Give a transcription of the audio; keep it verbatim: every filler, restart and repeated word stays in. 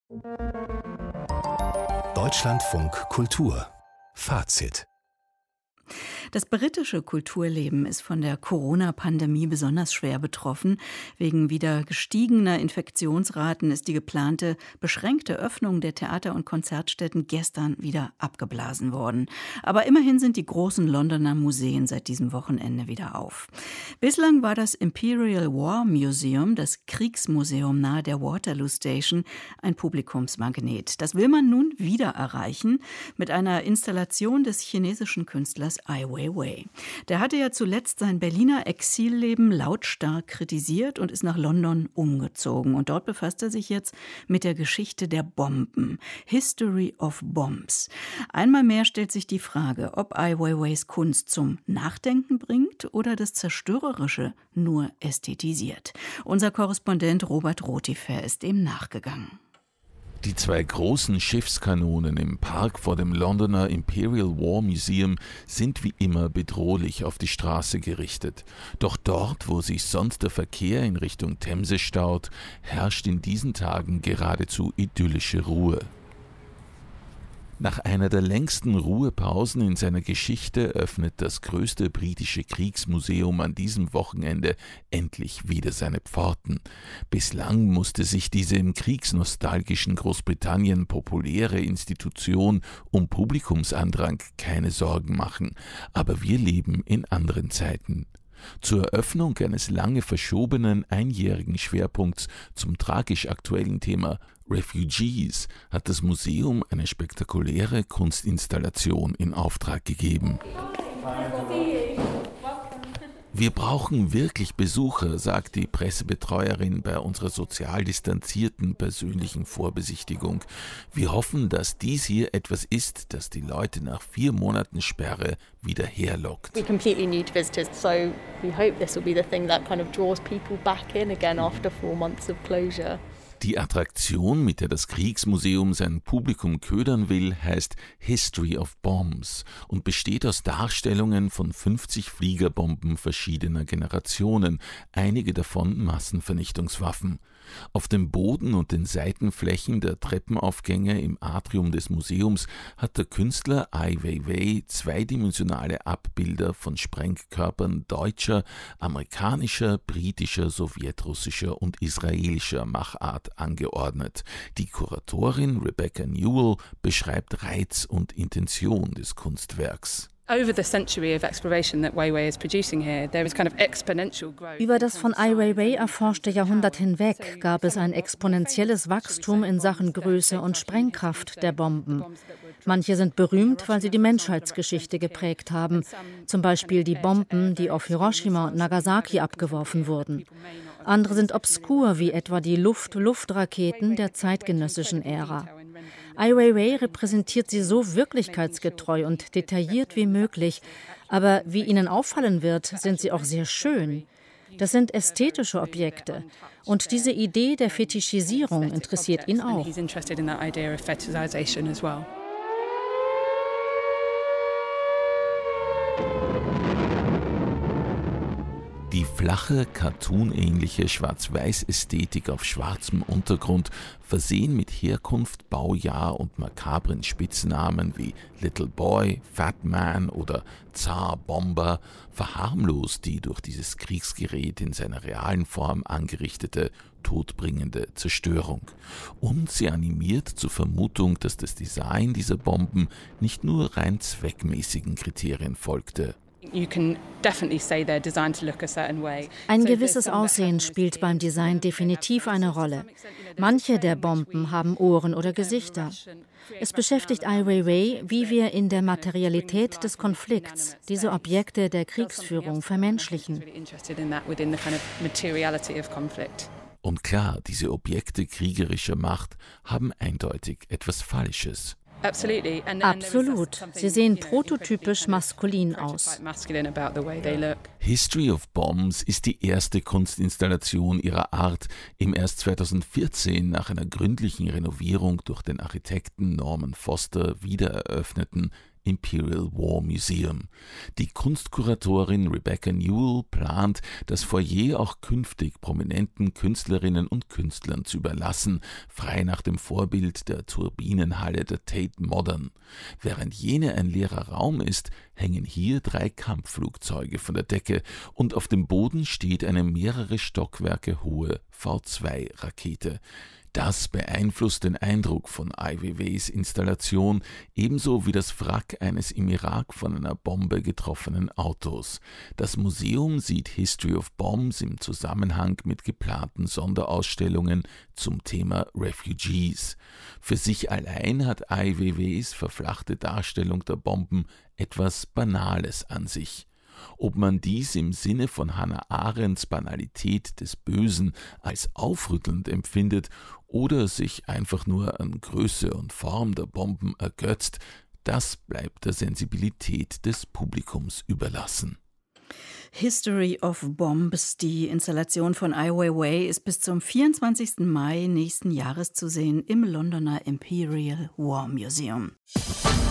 Deutschlandfunk Kultur Fazit. Das britische Kulturleben ist von der Corona-Pandemie besonders schwer betroffen. Wegen wieder gestiegener Infektionsraten ist die geplante beschränkte Öffnung der Theater- und Konzertstätten gestern wieder abgeblasen worden. Aber immerhin sind die großen Londoner Museen seit diesem Wochenende wieder auf. Bislang war das Imperial War Museum, das Kriegsmuseum nahe der Waterloo Station, ein Publikumsmagnet. Das will man nun wieder erreichen mit einer Installation des chinesischen Künstlers Ai Weiwei. Der hatte ja zuletzt sein Berliner Exilleben lautstark kritisiert und ist nach London umgezogen. Und dort befasst er sich jetzt mit der Geschichte der Bomben. History of Bombs. Einmal mehr stellt sich die Frage, ob Ai Weiweis Kunst zum Nachdenken bringt oder das Zerstörerische nur ästhetisiert. Unser Korrespondent Robert Rotifer ist dem nachgegangen. Die zwei großen Schiffskanonen im Park vor dem Londoner Imperial War Museum sind wie immer bedrohlich auf die Straße gerichtet. Doch dort, wo sich sonst der Verkehr in Richtung Themse staut, herrscht in diesen Tagen geradezu idyllische Ruhe. Nach einer der längsten Ruhepausen in seiner Geschichte öffnet das größte britische Kriegsmuseum an diesem Wochenende endlich wieder seine Pforten. Bislang musste sich diese im kriegsnostalgischen Großbritannien populäre Institution um Publikumsandrang keine Sorgen machen. Aber wir leben in anderen Zeiten. Zur Eröffnung eines lange verschobenen einjährigen Schwerpunkts zum tragisch aktuellen Thema Refugees hat das Museum eine spektakuläre Kunstinstallation in Auftrag gegeben. Wir brauchen wirklich Besucher, sagt die Pressebetreuerin bei unserer sozial distanzierten persönlichen Vorbesichtigung. Wir hoffen, dass dies hier etwas ist, das die Leute nach vier Monaten Sperre wieder herlockt. We're completely new to visitors, so we hope this will be the thing that kind of draws people back in again after four months of closure. Die Attraktion, mit der das Kriegsmuseum sein Publikum ködern will, heißt History of Bombs und besteht aus Darstellungen von fünfzig Fliegerbomben verschiedener Generationen, einige davon Massenvernichtungswaffen. Auf dem Boden und den Seitenflächen der Treppenaufgänge im Atrium des Museums hat der Künstler Ai Weiwei zweidimensionale Abbilder von Sprengkörpern deutscher, amerikanischer, britischer, sowjetrussischer und israelischer Machart angeordnet. Die Kuratorin Rebecca Newell beschreibt Reiz und Intention des Kunstwerks. Über das von Ai Weiwei erforschte Jahrhundert hinweg gab es ein exponentielles Wachstum in Sachen Größe und Sprengkraft der Bomben. Manche sind berühmt, weil sie die Menschheitsgeschichte geprägt haben. Zum Beispiel die Bomben, die auf Hiroshima und Nagasaki abgeworfen wurden. Andere sind obskur, wie etwa die Luft-Luft-Raketen der zeitgenössischen Ära. Ai Weiwei repräsentiert sie so wirklichkeitsgetreu und detailliert wie möglich, aber wie Ihnen auffallen wird, sind sie auch sehr schön. Das sind ästhetische Objekte und diese Idee der Fetischisierung interessiert ihn auch. Die flache, cartoonähnliche Schwarz-Weiß-Ästhetik auf schwarzem Untergrund, versehen mit Herkunft, Baujahr und makabren Spitznamen wie Little Boy, Fat Man oder Zar Bomber, verharmlost die durch dieses Kriegsgerät in seiner realen Form angerichtete, todbringende Zerstörung. Und sie animiert zur Vermutung, dass das Design dieser Bomben nicht nur rein zweckmäßigen Kriterien folgte. Ein gewisses Aussehen spielt beim Design definitiv eine Rolle. Manche der Bomben haben Ohren oder Gesichter. Es beschäftigt Ai Weiwei, wie wir in der Materialität des Konflikts diese Objekte der Kriegsführung vermenschlichen. Und klar, diese Objekte kriegerischer Macht haben eindeutig etwas Falsches. Absolut. Sie sehen prototypisch maskulin aus. History of Bombs ist die erste Kunstinstallation ihrer Art im erst zweitausendvierzehn nach einer gründlichen Renovierung durch den Architekten Norman Foster wiedereröffneten Imperial War Museum. Die Kunstkuratorin Rebecca Newell plant, das Foyer auch künftig prominenten Künstlerinnen und Künstlern zu überlassen, frei nach dem Vorbild der Turbinenhalle der Tate Modern. Während jene ein leerer Raum ist, hängen hier drei Kampfflugzeuge von der Decke und auf dem Boden steht eine mehrere Stockwerke hohe V zwei Rakete. Das beeinflusst den Eindruck von Ai Weiweis Installation, ebenso wie das Wrack eines im Irak von einer Bombe getroffenen Autos. Das Museum sieht History of Bombs im Zusammenhang mit geplanten Sonderausstellungen zum Thema Refugees. Für sich allein hat Ai Weiweis verflachte Darstellung der Bomben etwas Banales an sich. Ob man dies im Sinne von Hannah Arendts Banalität des Bösen als aufrüttelnd empfindet oder sich einfach nur an Größe und Form der Bomben ergötzt, das bleibt der Sensibilität des Publikums überlassen. History of Bombs, die Installation von Ai Weiwei, ist bis zum vierundzwanzigsten Mai nächsten Jahres zu sehen im Londoner Imperial War Museum.